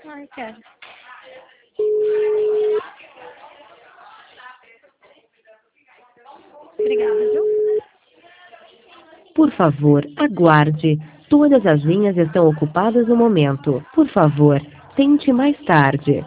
Ai, quero. Obrigada, viu? Por favor, aguarde. Todas as linhas estão ocupadas no momento. Por favor, tente mais tarde.